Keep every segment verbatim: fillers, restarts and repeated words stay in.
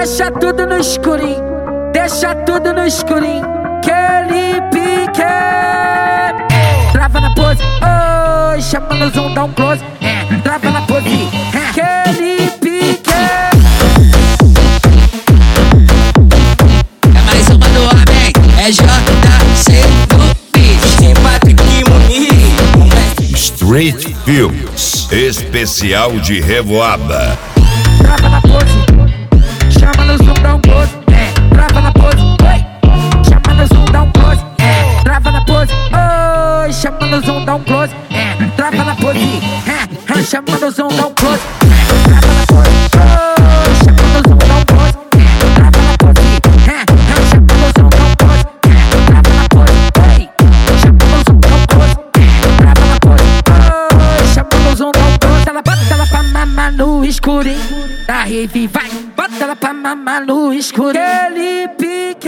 Deixa tudo no escurinho, deixa tudo no escurinho. Que ele pique. Trava na pose, oi, chama no zoom, dá um close. Trava na pose, que ele pique. É mais uma do homem, é J C no beat. Tem Patrick Muniz. Street Films, especial de Revoada. Trava na pose, chama no zoom, dá um close. Trava na pose, oi, chama no zoom, dá um close. Trava na pose, oi, chama no zoom, dá um close. Trava na pose, chama no zoom, dá um close. Trava na pose, oi, chama no zoom, dá um close. Trava na pose, chama no zoom, dá um close. Trava na pose, oi, chama no zoom, dá um close. Trava na pose, oi, chama no zoom, dá um close. Ela bota ela pra mamar no escurinho da rave, vai, bota ela pra mamar no escurinho. Ele pique.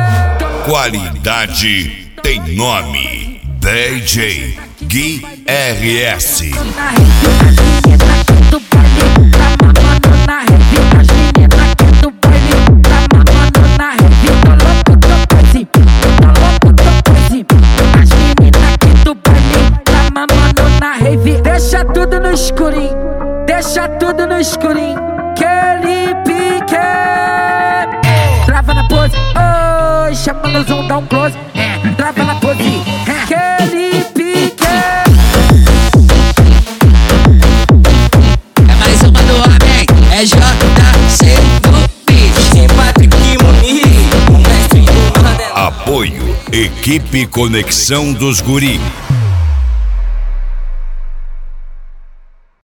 Qualidade tem nome. D J Gui R S. Na rave, as meninas do baile tá mamando na rave. As meninas do baile tá mamando na rave. Tô louco, tô crazy, tô louco, tô crazy. As meninas do baile tá mamando na rave. Deixa tudo no escurinho, deixa tudo no escurinho. Que ele pique. Trava na pose, oi, chama no zoom, dá um close. Trava na pose, que ele pique. É mais uma do homem, é J C no beat. Tem Patrick Muniz, o mestre do Mandela. Apoio Equipe Conexão dos Guri.